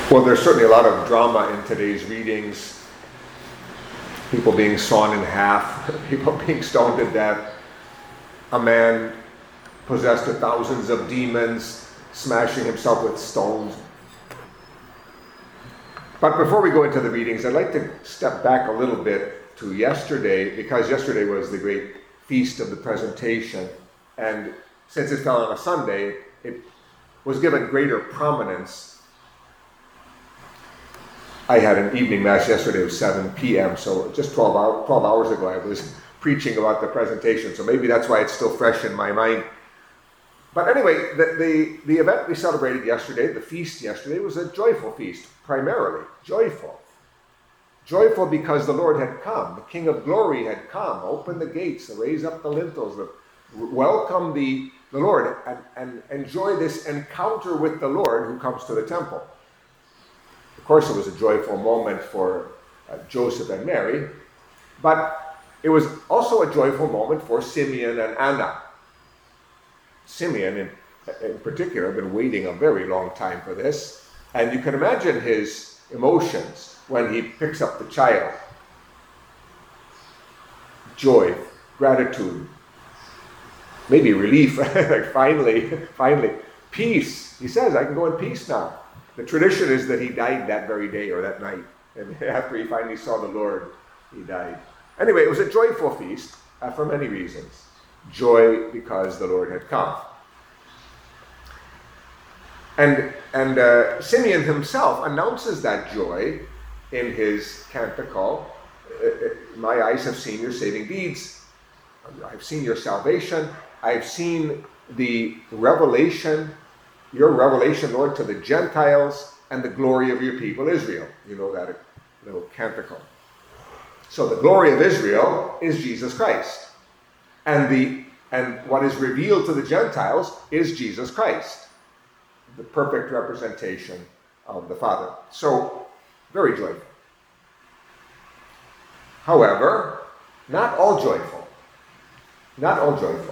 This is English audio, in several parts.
Well, there's certainly a lot of drama in today's readings. People being sawn in half, people being stoned to death, a man possessed with thousands of demons, smashing himself with stones. But before we go into the readings, I'd like to step back a little bit to yesterday, because yesterday was the great feast of the presentation, and since it fell on a Sunday, it was given greater prominence. I had an evening mass yesterday at 7 p.m., so just 12 hours ago I was preaching about the presentation, so maybe that's why it's still fresh in my mind. But anyway, the event we celebrated yesterday, the feast yesterday, was a joyful feast, primarily joyful. Joyful because the Lord had come, the King of Glory had come, opened the gates, raise up the lintels, welcome the Lord, and enjoy this encounter with the Lord who comes to the temple. Of course, it was a joyful moment for Joseph and Mary, but it was also a joyful moment for Simeon and Anna. Simeon, in particular, had been waiting a very long time for this, and you can imagine his emotions when he picks up the child. Joy, gratitude, maybe relief, like finally, peace. He says, I can go in peace now. The tradition is that he died that very day or that night. And after he finally saw the Lord, he died. Anyway, it was a joyful feast for many reasons. Joy because the Lord had come. And Simeon himself announces that joy in his canticle. My eyes have seen your saving deeds. I've seen your salvation. I've seen the revelation, your revelation, Lord, to the Gentiles and the glory of your people Israel. You know that little canticle. So the glory of Israel is Jesus Christ. And what is revealed to the Gentiles is Jesus Christ, the perfect representation of the Father. So, very joyful. However, not all joyful. Not all joyful.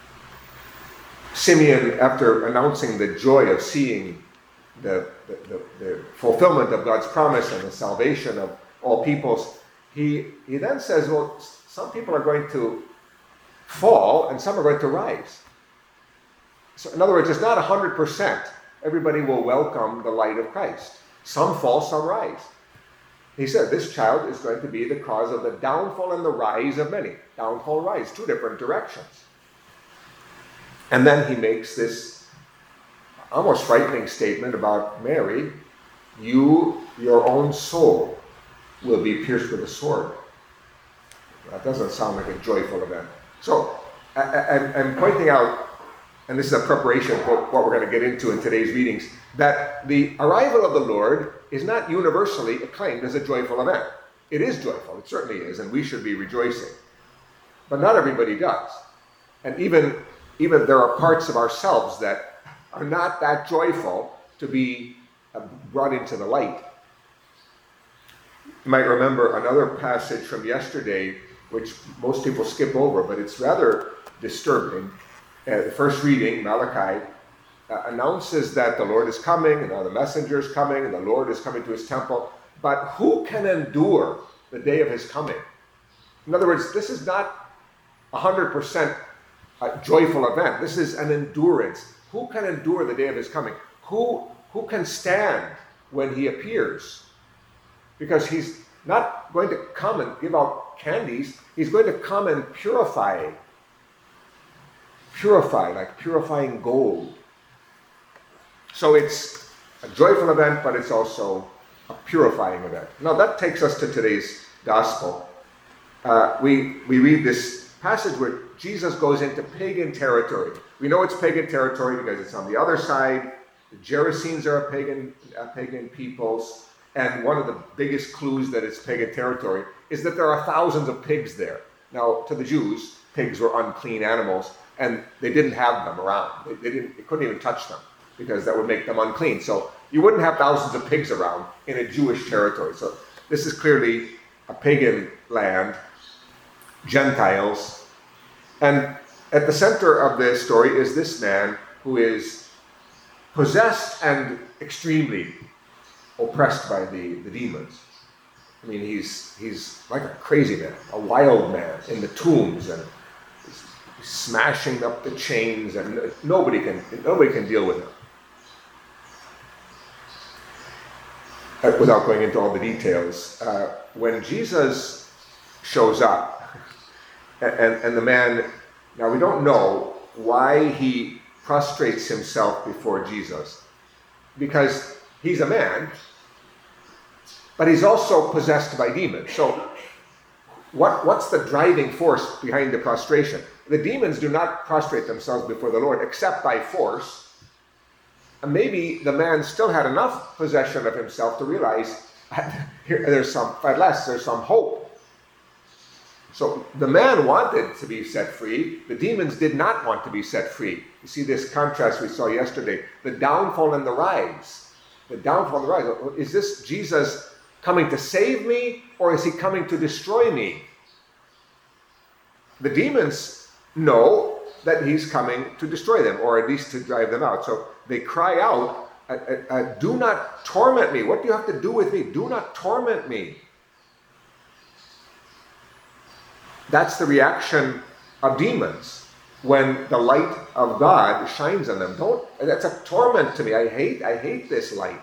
Simeon, after announcing the joy of seeing the fulfillment of God's promise and the salvation of all peoples, he then says, well, some people are going to fall and some are going to rise. So in other words, it's not 100%. Everybody will welcome the light of Christ. Some fall, some rise. He said this child is going to be the cause of the downfall and the rise of many. Downfall, rise, two different directions. And then he makes this almost frightening statement about Mary. Your own soul will be pierced with a sword. That doesn't sound like a joyful event. So I'm pointing out, and this is a preparation for what we're going to get into in today's readings, that the arrival of the Lord is not universally acclaimed as a joyful event. It is joyful, it certainly is, and we should be rejoicing. But not everybody does. And even there are parts of ourselves that are not that joyful to be brought into the light. You might remember another passage from yesterday, which most people skip over, but it's rather disturbing. The first reading, Malachi, announces that the Lord is coming, and the messenger is coming, and the Lord is coming to his temple. But who can endure the day of his coming? In other words, this is not 100% a joyful event. This is an endurance. Who can endure the day of his coming? Who can stand when he appears? Because he's not going to come and give out candies. He's going to come and purify like purifying gold. So it's a joyful event, but it's also a purifying event. Now that takes us to today's gospel. We read this passage where Jesus goes into pagan territory. We know it's pagan territory because it's on the other side. The Gerasenes are a pagan peoples. And one of the biggest clues that it's pagan territory is that there are thousands of pigs there. Now, to the Jews, pigs were unclean animals, and they didn't have them around. They couldn't even touch them because that would make them unclean. So you wouldn't have thousands of pigs around in a Jewish territory. So this is clearly a pagan land, Gentiles. And at the center of the story is this man who is possessed and extremely oppressed by the demons. I mean, he's like a crazy man, a wild man in the tombs, and he's smashing up the chains, and nobody can deal with him. Without going into all the details, when Jesus shows up, and the man, now we don't know why he prostrates himself before Jesus, because he's a man, but he's also possessed by demons. So what's the driving force behind the prostration? The demons do not prostrate themselves before the Lord except by force. And maybe the man still had enough possession of himself to realize there's some hope. So the man wanted to be set free. The demons did not want to be set free. You see this contrast we saw yesterday. The downfall and the rise. The downfall and the rise. Is this Jesus coming to save me, or is he coming to destroy me? The demons know that he's coming to destroy them, or at least to drive them out. So they cry out, do not torment me. What do you have to do with me? Do not torment me. That's the reaction of demons when the light of God shines on them. That's a torment to me. I hate this light.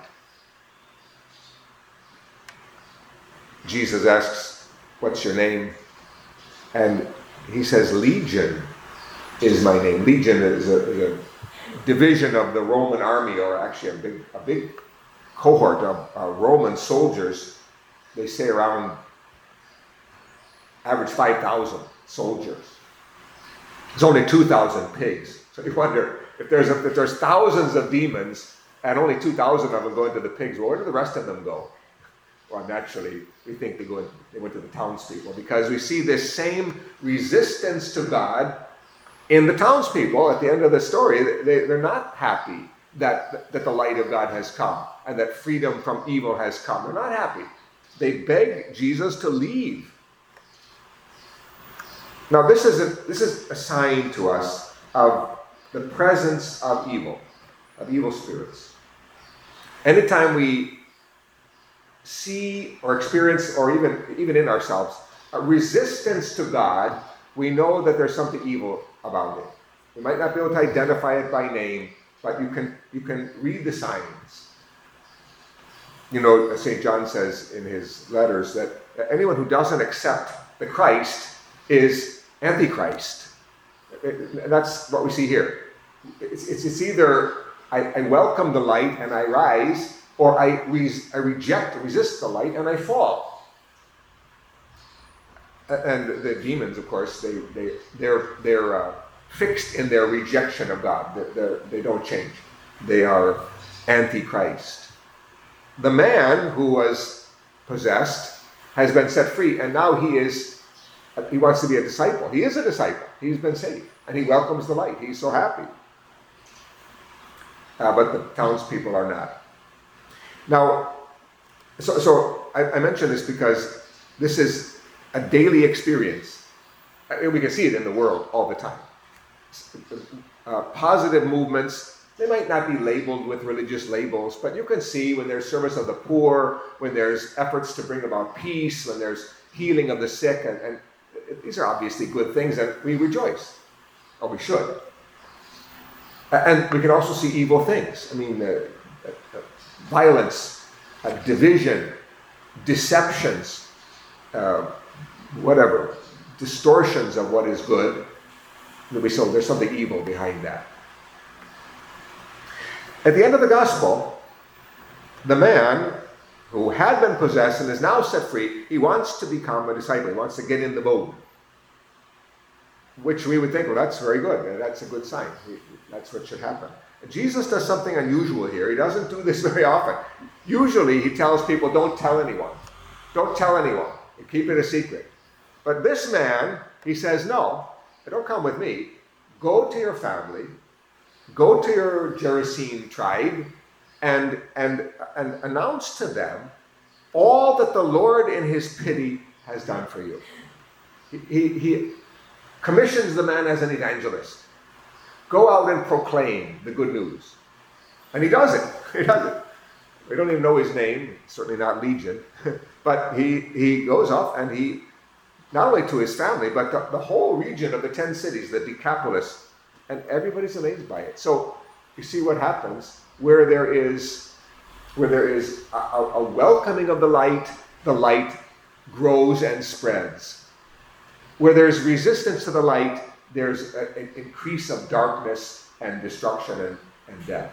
Jesus asks, what's your name? And he says, Legion is my name. Legion is a division of the Roman army, or actually a big cohort of Roman soldiers. They say around average 5,000 soldiers. There's only 2,000 pigs. So you wonder, if there's thousands of demons and only 2,000 of them go into the pigs, where do the rest of them go? Well, naturally, we think they went to the townspeople, because we see this same resistance to God in the townspeople. At the end of the story, they're not happy that the light of God has come and that freedom from evil has come. They're not happy. They beg Jesus to leave. Now, this is a sign to us of the presence of evil spirits. Anytime we see or experience, or even in ourselves, a resistance to God, we know that there's something evil about it. We might not be able to identify it by name, but you can read the signs. You know, St. John says in his letters that anyone who doesn't accept the Christ is Antichrist. That's what we see here. It's either I welcome the light and I rise, or I resist the light and I fall. And the demons, of course, they're fixed in their rejection of God. They don't change. They are Antichrist. The man who was possessed has been set free, and now he wants to be a disciple. He is a disciple. He's been saved, and he welcomes the light. He's so happy. But the townspeople are not. Now, so I mention this because this is a daily experience. We can see it in the world all the time. Positive movements, they might not be labeled with religious labels, but you can see when there's service of the poor, when there's efforts to bring about peace, when there's healing of the sick, and these are obviously good things, and we rejoice, or we should. And we can also see evil things. I mean, violence, division, deceptions, distortions of what is good. So there's something evil behind that. At the end of the gospel, the man who had been possessed and is now set free, he wants to become a disciple. He wants to get in the boat. Which we would think, well, that's very good. That's a good sign. That's what should happen. Jesus does something unusual here. He doesn't do this very often. Usually he tells people, don't tell anyone. Don't tell anyone. Keep it a secret. But this man, he says, no, don't come with me. Go to your family. Go to your Gerasene tribe and announce to them all that the Lord in his pity has done for you. He commissions the man as an evangelist. Go out and proclaim the good news. And he does it. He does it. We don't even know his name, certainly not Legion. But he goes off and he, not only to his family, but the whole region of the 10 cities, the Decapolis, and everybody's amazed by it. So you see what happens where there is a welcoming of the light grows and spreads. Where there's resistance to the light, there's an increase of darkness and destruction and death.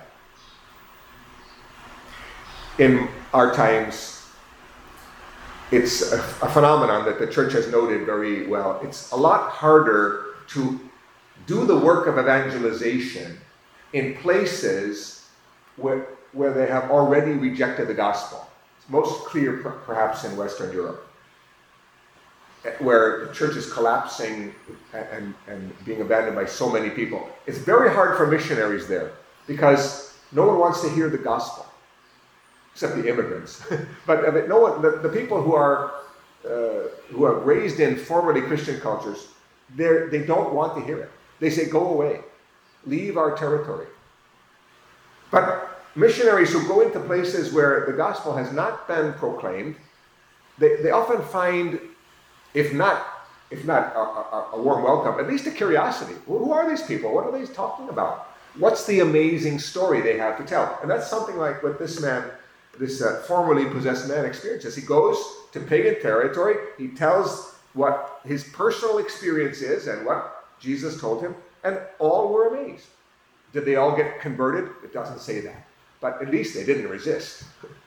In our times, it's a phenomenon that the church has noted very well. It's a lot harder to do the work of evangelization in places where they have already rejected the gospel. It's most clear perhaps in Western Europe, where the church is collapsing and being abandoned by so many people. It's very hard for missionaries there because no one wants to hear the gospel, except the immigrants. But no one, the people who are raised in formerly Christian cultures, they don't want to hear it. They say, go away, leave our territory. But missionaries who go into places where the gospel has not been proclaimed, they often find, if not a warm welcome, at least a curiosity. Well, who are these people? What are they talking about? What's the amazing story they have to tell? And that's something like what this man, this formerly possessed man experiences. He goes to pagan territory. He tells what his personal experience is and what Jesus told him, and all were amazed. Did they all get converted? It doesn't say that. But at least they didn't resist.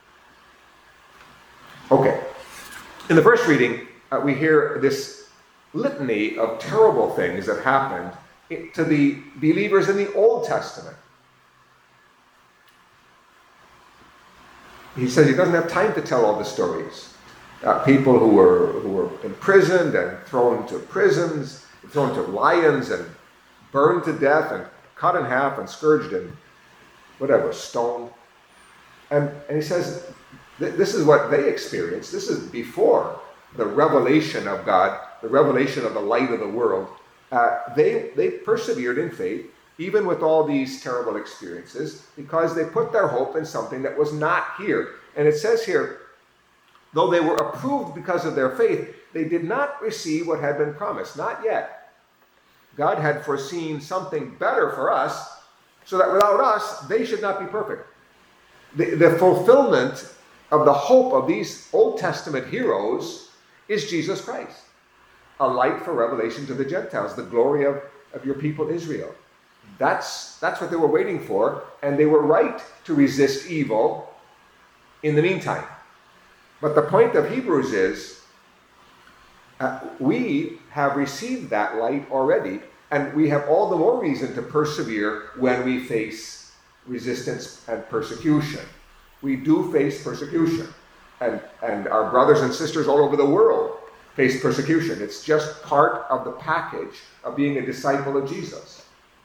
Okay. In the first reading, we hear this litany of terrible things that happened to the believers in the Old Testament. He says he doesn't have time to tell all the stories. People who were imprisoned and thrown to prisons, thrown to lions and burned to death and cut in half and scourged and whatever, stoned. And he says this is what they experienced. This is before the revelation of God, the revelation of the light of the world. They persevered in faith, even with all these terrible experiences, because they put their hope in something that was not here. And it says here, though they were approved because of their faith, they did not receive what had been promised. Not yet. God had foreseen something better for us, so that without us, they should not be perfect. The fulfillment of the hope of these Old Testament heroes is Jesus Christ, a light for revelation to the Gentiles, the glory of your people Israel. That's what they were waiting for, and they were right to resist evil in the meantime. But the point of Hebrews is, we have received that light already, and we have all the more reason to persevere when we face resistance and persecution. We do face persecution, and our brothers and sisters all over the world face persecution. It's just part of the package of being a disciple of Jesus.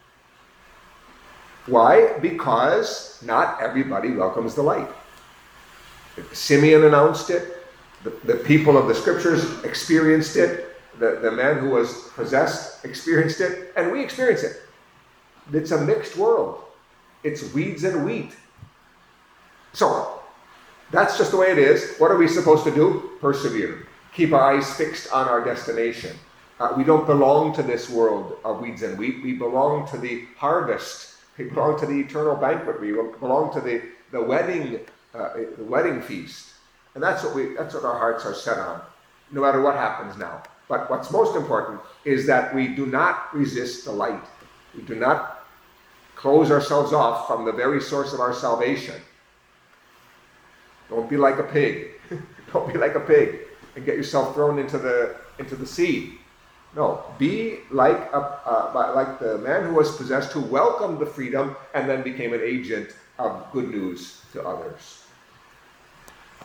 Why? Because not everybody welcomes the light. Simeon announced it. The people of the scriptures experienced it. The man who was possessed experienced it. And we experience it. It's a mixed world. It's weeds and wheat. So, that's just the way it is. What are we supposed to do? Persevere. Keep our eyes fixed on our destination. We don't belong to this world of weeds and wheat. We belong to the harvest. We belong to the eternal banquet. We belong to the wedding feast. And that's what our hearts are set on, no matter what happens now. But what's most important is that we do not resist the light. We do not close ourselves off from the very source of our salvation. Don't be like a pig. Don't be like a pig and get yourself thrown into the sea. No, be like the man who was possessed, who welcomed the freedom and then became an agent of good news to others.